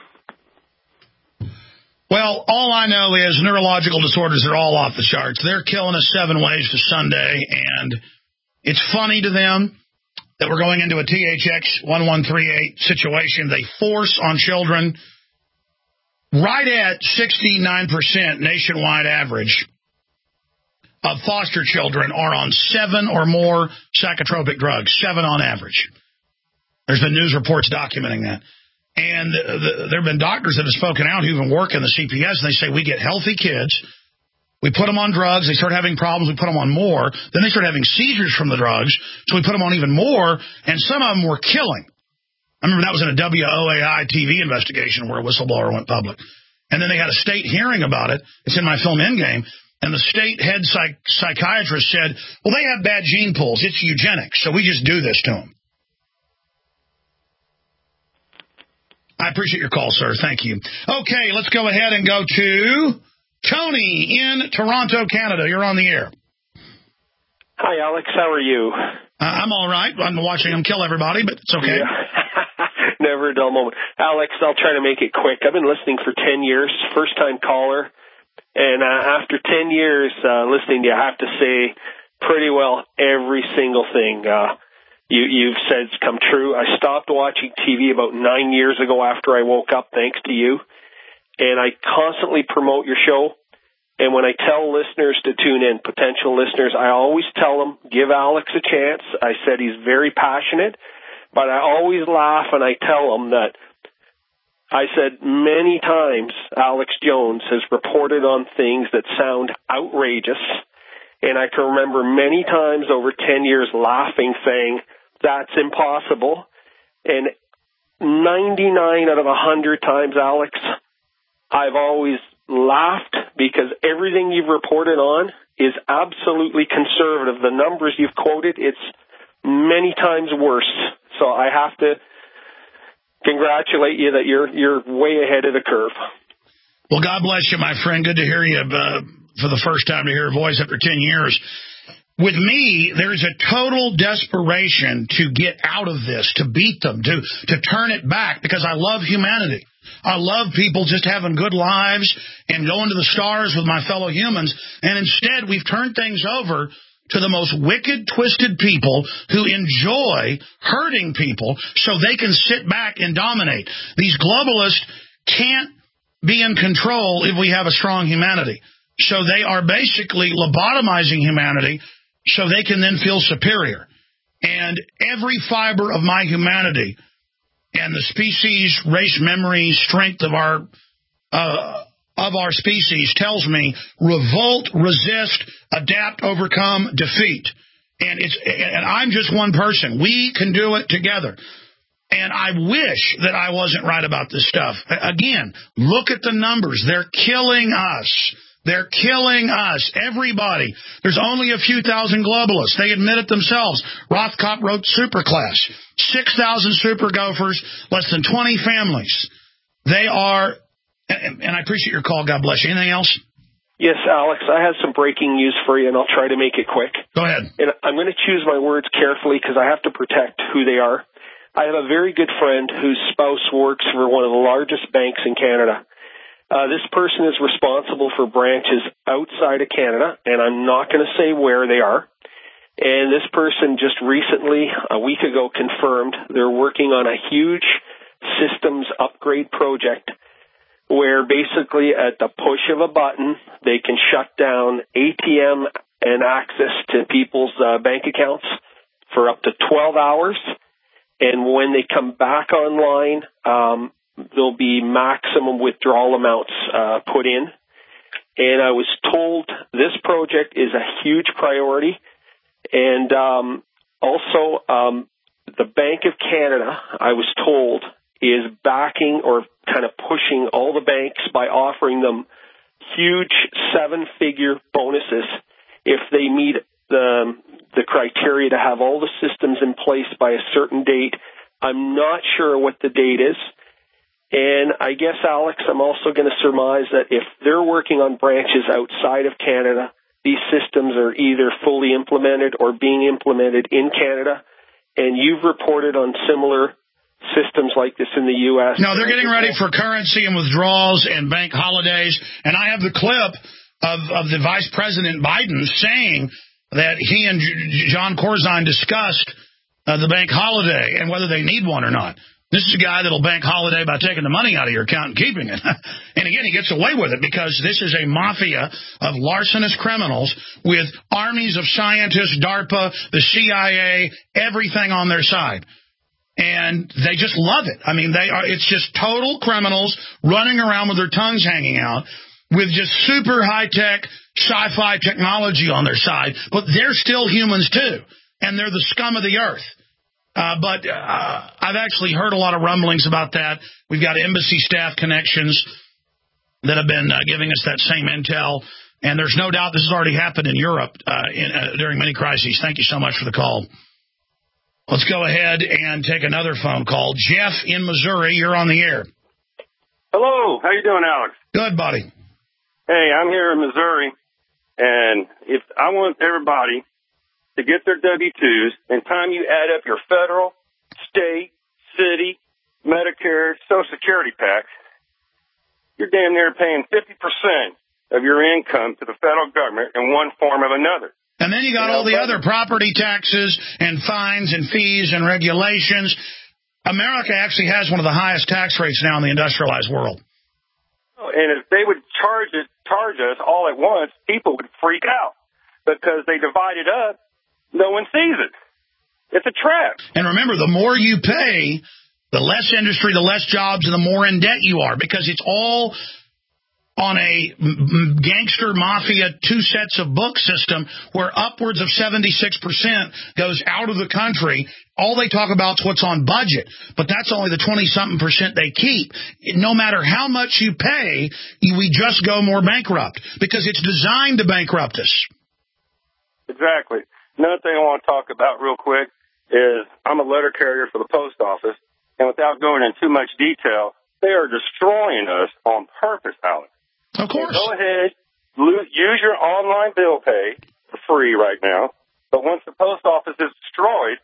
Well, all I know is neurological disorders are all off the charts. They're killing us seven ways to Sunday, and it's funny to them that we're going into a T H X eleven thirty-eight situation. They force on children right at sixty-nine percent nationwide average of foster children are on seven or more psychotropic drugs, seven on average. There's been news reports documenting that. And the, the, there have been doctors that have spoken out who even work in the C P S, and they say we get healthy kids. We put them on drugs. They start having problems. We put them on more. Then they start having seizures from the drugs. So we put them on even more. And some of them were killing. I remember that was in a W O A I T V investigation where a whistleblower went public. And then they had a state hearing about it. It's in my film Endgame. And the state head psych- psychiatrist said, well, they have bad gene pools. It's eugenics. So we just do this to them. I appreciate your call, sir. Thank you. Okay, let's go ahead and go to Tony in Toronto, Canada. You're on the air. Hi, Alex. How are you? Uh, I'm all right. I'm watching them kill everybody, but it's okay. Yeah. Never a dull moment. Alex, I'll try to make it quick. I've been listening for ten years, first-time caller. And uh, after ten years uh, listening to you, I have to say pretty well every single thing uh, you, you've said has come true. I stopped watching T V about nine years ago after I woke up, thanks to you. And I constantly promote your show. And when I tell listeners to tune in, potential listeners, I always tell them, give Alex a chance. I said he's very passionate, but I always laugh and I tell them that I said many times Alex Jones has reported on things that sound outrageous. And I can remember many times over ten years laughing, saying, that's impossible. And ninety-nine out of one hundred times, Alex, I've always laughed, because everything you've reported on is absolutely conservative. The numbers you've quoted, it's many times worse. So I have to congratulate you that you're you're way ahead of the curve. Well, God bless you, my friend. Good to hear you uh, for the first time to hear a voice after ten years. With me, there's a total desperation to get out of this, to beat them, to, to turn it back, because I love humanity. I love people just having good lives and going to the stars with my fellow humans. And instead, we've turned things over to the most wicked, twisted people who enjoy hurting people so they can sit back and dominate. These globalists can't be in control if we have a strong humanity. So they are basically lobotomizing humanity so they can then feel superior. And every fiber of my humanity and the species, race, memory, strength of our uh, of our species tells me revolt, resist, adapt, overcome, defeat. And it's and I'm just one person. We can do it together. And I wish that I wasn't right about this stuff. Again, look at the numbers. They're killing us. They're killing us. Everybody. There's only a few thousand globalists. They admit it themselves. Rothkopf wrote Superclass. six thousand super gophers, less than twenty families. They are, and I appreciate your call. God bless you. Anything else? Yes, Alex, I have some breaking news for you, and I'll try to make it quick. Go ahead. And I'm going to choose my words carefully because I have to protect who they are. I have a very good friend whose spouse works for one of the largest banks in Canada. Uh, this person is responsible for branches outside of Canada, and I'm not going to say where they are. And this person just recently, a week ago, confirmed they're working on a huge systems upgrade project where basically at the push of a button, they can shut down A T M and access to people's uh, bank accounts for up to twelve hours. And when they come back online, um, there'll be maximum withdrawal amounts uh, put in. And I was told this project is a huge priority. And um, also, um, the Bank of Canada, I was told, is backing or kind of pushing all the banks by offering them huge seven-figure bonuses if they meet the the criteria to have all the systems in place by a certain date. I'm not sure what the date is. And I guess, Alex, I'm also going to surmise that if they're working on branches outside of Canada, these systems are either fully implemented or being implemented in Canada. And you've reported on similar systems like this in the U S. No, they're getting ready for currency and withdrawals and bank holidays. And I have the clip of, of the Vice President Biden saying that he and John Corzine discussed uh, the bank holiday and whether they need one or not. This is a guy that'll bank holiday by taking the money out of your account and keeping it. And again, he gets away with it because this is a mafia of larcenous criminals with armies of scientists, DARPA, the C I A, everything on their side. And they just love it. I mean, they are. It's just total criminals running around with their tongues hanging out with just super high-tech sci-fi technology on their side. But they're still humans, too. And they're the scum of the earth. Uh, but uh, I've actually heard a lot of rumblings about that. We've got embassy staff connections that have been uh, giving us that same intel. And there's no doubt this has already happened in Europe uh, in, uh, during many crises. Thank you so much for the call. Let's go ahead and take another phone call. Jeff in Missouri, you're on the air. Hello. How you doing, Alex? Good, buddy. Hey, I'm here in Missouri, and if I want everybody to get their W two's, and time you add up your federal, state, city, Medicare, Social Security tax, you're damn near paying fifty percent of your income to the federal government in one form or another. And then you got all the other property taxes and fines and fees and regulations. America actually has one of the highest tax rates now in the industrialized world. And if they would charge it, charge us all at once, people would freak out because they divide it up. No one sees it. It's a trap. And remember, the more you pay, the less industry, the less jobs, and the more in debt you are because it's all on a m- gangster mafia two sets of book system where upwards of seventy-six percent goes out of the country. All they talk about is what's on budget, but that's only the twenty-something percent they keep. No matter how much you pay, you, we just go more bankrupt because it's designed to bankrupt us. Exactly. Another thing I want to talk about real quick is I'm a letter carrier for the post office, and without going into too much detail, they are destroying us on purpose, Alex. Of course. So go ahead, use your online bill pay for free right now, but once the post office is destroyed,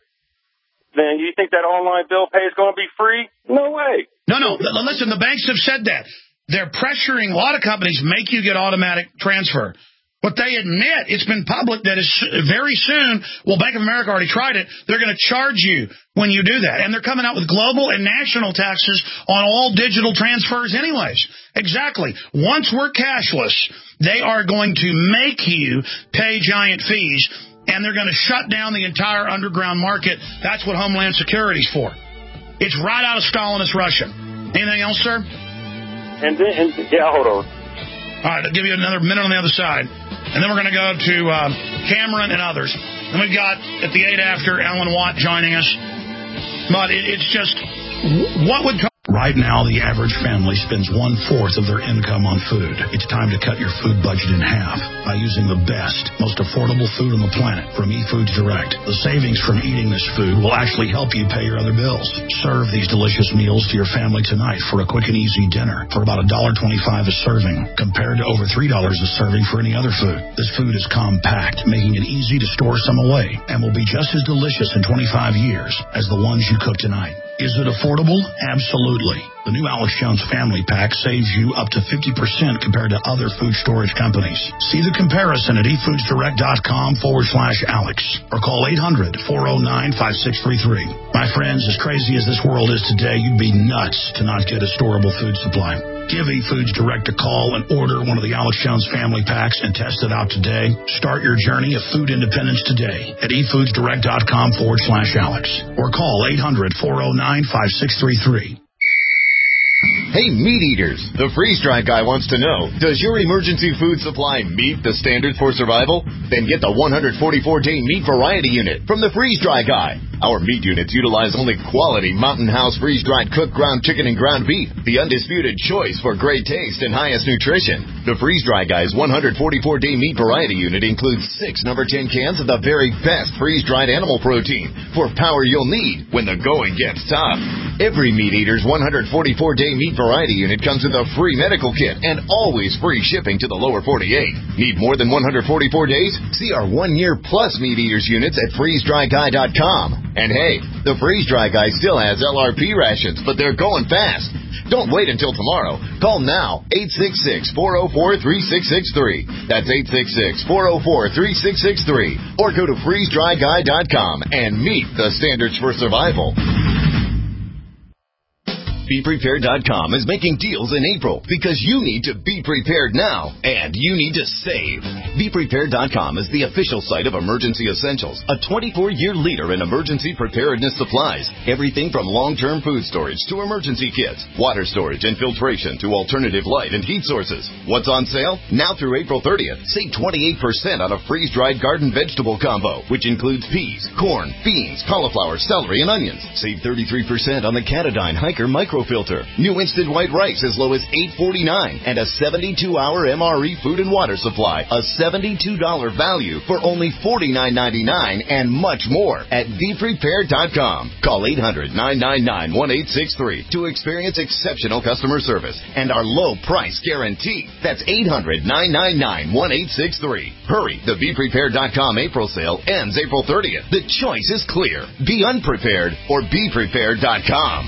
then you think that online bill pay is going to be free? No way. No, no. Listen, the banks have said that. They're pressuring a lot of companies, make you get automatic transfer. But they admit, it's been public, that is very soon, well, Bank of America already tried it, they're going to charge you when you do that. And they're coming out with global and national taxes on all digital transfers anyways. Exactly. Once we're cashless, they are going to make you pay giant fees, and they're going to shut down the entire underground market. That's what Homeland Security's for. It's right out of Stalinist Russia. Anything else, sir? And then, and, yeah, hold on. All right, I'll give you another minute on the other side. And then we're going to go to uh, Cameron and others. And we've got, at the eight after, Ellen Watt joining us. But it, it's just, what would... Right now, the average family spends one-fourth of their income on food. It's time to cut your food budget in half by using the best, most affordable food on the planet from eFoods Direct. The savings from eating this food will actually help you pay your other bills. Serve these delicious meals to your family tonight for a quick and easy dinner for about one dollar and twenty-five cents a serving, compared to over three dollars a serving for any other food. This food is compact, making it easy to store some away, and will be just as delicious in twenty-five years as the ones you cook tonight. Is it affordable? Absolutely. The new Alex Jones Family Pack saves you up to fifty percent compared to other food storage companies. See the comparison at efoodsdirect.com forward slash Alex or call eight hundred, four oh nine, five six three three. My friends, as crazy as this world is today, you'd be nuts to not get a storable food supply. Give eFoods Direct a call and order one of the Alex Jones Family Packs and test it out today. Start your journey of food independence today at efoodsdirect.com forward slash Alex or call eight hundred, four oh nine, five six three three. Hey, meat eaters, the Freeze Dry Guy wants to know, does your emergency food supply meet the standards for survival? Then get the one hundred forty-four day meat variety unit from the Freeze Dry Guy. Our meat units utilize only quality Mountain House freeze-dried cooked ground chicken and ground beef, the undisputed choice for great taste and highest nutrition. The Freeze Dry Guy's one hundred forty-four day meat variety unit includes six number ten cans of the very best freeze-dried animal protein for power you'll need when the going gets tough. Every meat eater's one hundred forty-four day meat variety unit comes with a free medical kit and always free shipping to the lower forty-eight. Need more than one hundred forty-four days? See our one-year plus meat eaters units at freeze dry guy dot com. And hey, the Freeze Dry Guy still has L R P rations, but they're going fast. Don't wait until tomorrow. Call now, eight six six, four oh four, three six six three. That's eight six six, four oh four, three six six three. Or go to freeze dry guy dot com and meet the standards for survival. Be Prepared dot com is making deals in April because you need to be prepared now and you need to save. Be Prepared dot com is the official site of Emergency Essentials, a twenty-four year leader in emergency preparedness supplies. Everything from long-term food storage to emergency kits, water storage and filtration to alternative light and heat sources. What's on sale? Now through April thirtieth, save twenty-eight percent on a freeze-dried garden vegetable combo, which includes peas, corn, beans, cauliflower, celery, and onions. Save thirty-three percent on the Catadyne Hiker Micro Filter. New instant white rice as low as eight forty-nine, and a seventy-two hour M R E food and water supply, a seventy-two dollars value for only forty-nine ninety-nine, and much more at Be Prepared dot com. Call eight hundred, nine nine nine, one eight six three to experience exceptional customer service and our low price guarantee. That's eight hundred, nine nine nine, one eight six three. Hurry, the Be Prepared dot com April sale ends April thirtieth. The choice is clear. Be unprepared or Be Prepared dot com.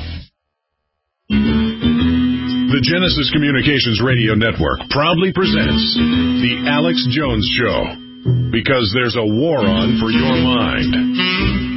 The Genesis Communications Radio Network proudly presents The Alex Jones Show, because there's a war on for your mind.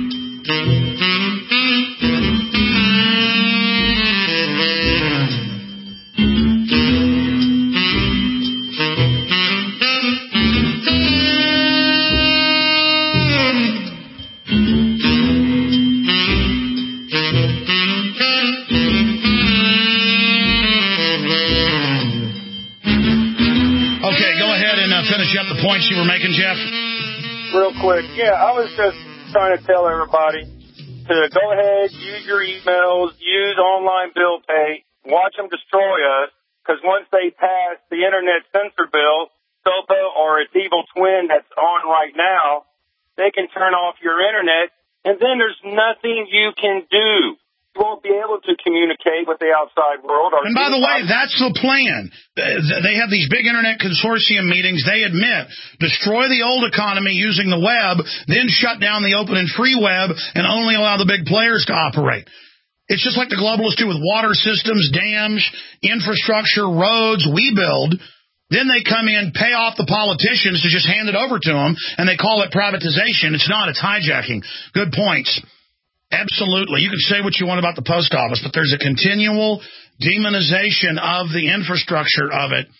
finish up the points you were making, Jeff? Real quick. Yeah, I was just trying to tell everybody to go ahead, use your emails, use online bill pay, watch them destroy us, because once they pass the internet censor bill, SOPA or its evil twin that's on right now, they can turn off your internet, and then there's nothing you can do. You won't be able to communicate with the outside world. Or and by the way, that's the plan. They have these big internet consortium meetings. They admit, destroy the old economy using the web, then shut down the open and free web and only allow the big players to operate. It's just like the globalists do with water systems, dams, infrastructure, roads we build. Then they come in, pay off the politicians to just hand it over to them, and they call it privatization. It's not. It's hijacking. Good points. Absolutely. You can say what you want about the post office, but there's a continual demonization of the infrastructure of it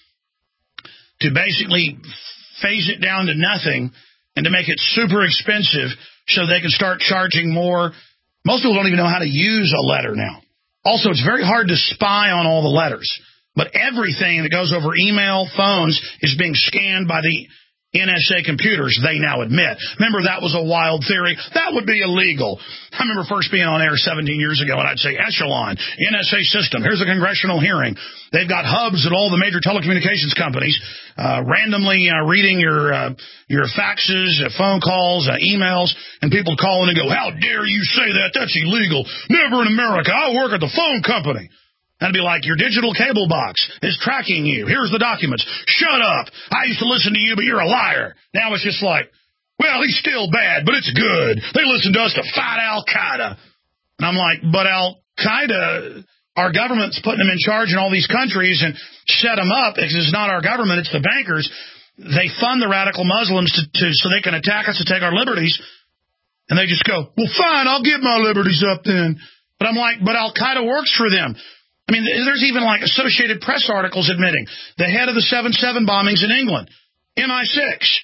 to basically phase it down to nothing and to make it super expensive so they can start charging more. Most people don't even know how to use a letter now. Also, it's very hard to spy on all the letters, but everything that goes over email, phones, is being scanned by the N S A computers, they now admit. Remember, that was a wild theory. That would be illegal. I remember first being on air seventeen years ago, and I'd say, Echelon, N S A system, here's a congressional hearing. They've got hubs at all the major telecommunications companies, uh, randomly uh, reading your uh, your faxes, uh, phone calls, uh, emails, and people call in and go, how dare you say that? That's illegal. Never in America. I work at the phone company. That'd be like, your digital cable box is tracking you. Here's the documents. Shut up. I used to listen to you, but you're a liar. Now it's just like, well, he's still bad, but it's good. They listen to us to fight Al-Qaeda. And I'm like, but Al-Qaeda, our government's putting them in charge in all these countries and set them up, because it's not our government, it's the bankers. They fund the radical Muslims to, to so they can attack us to take our liberties. And they just go, well, fine, I'll give my liberties up then. But I'm like, but Al-Qaeda works for them. I mean, there's even like Associated Press articles admitting the head of the seven seven bombings in England, M I six.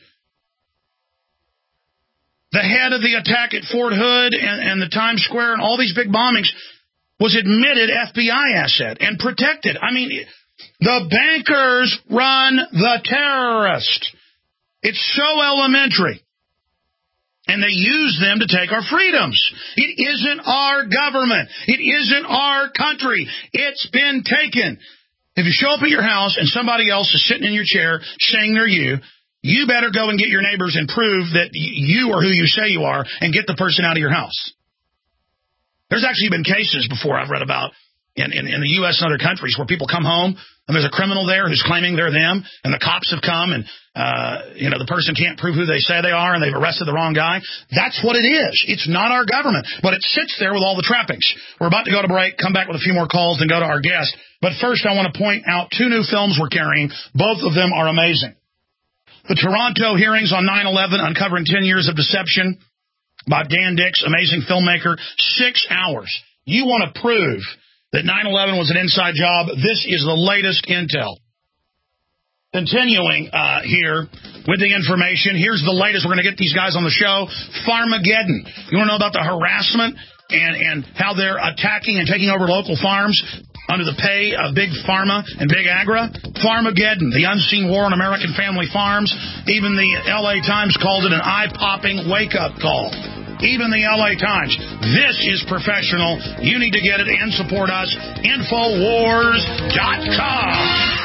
The head of the attack at Fort Hood and, and the Times Square and all these big bombings was admitted F B I asset and protected. I mean, the bankers run the terrorists. It's so elementary. And they use them to take our freedoms. It isn't our government. It isn't our country. It's been taken. If you show up at your house and somebody else is sitting in your chair saying they're you, you better go and get your neighbors and prove that you are who you say you are and get the person out of your house. There's actually been cases before I've read about in, in, in the U S and other countries where people come home and there's a criminal there who's claiming they're them, and the cops have come and, uh, you know, the person can't prove who they say they are and they've arrested the wrong guy. That's what it is. It's not our government, but it sits there with all the trappings. We're about to go to break, come back with a few more calls, and go to our guest. But first, I want to point out two new films we're carrying. Both of them are amazing. The Toronto hearings on nine eleven, uncovering ten years of deception, by Dan Dix, amazing filmmaker. Six hours. You want to prove that nine eleven was an inside job? This is the latest intel. Continuing uh, here with the information, here's the latest. We're going to get these guys on the show. Farmageddon. You want to know about the harassment and, and how they're attacking and taking over local farms under the pay of Big Pharma and Big Agra? Farmageddon, the unseen war on American family farms. Even the L A Times called it an eye-popping wake-up call. Even the L A Times. This is professional. You need to get it and support us. Infowars dot com.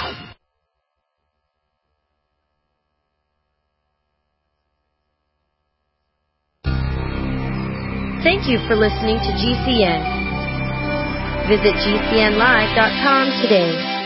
Thank you for listening to G C N. Visit G C N live dot com today.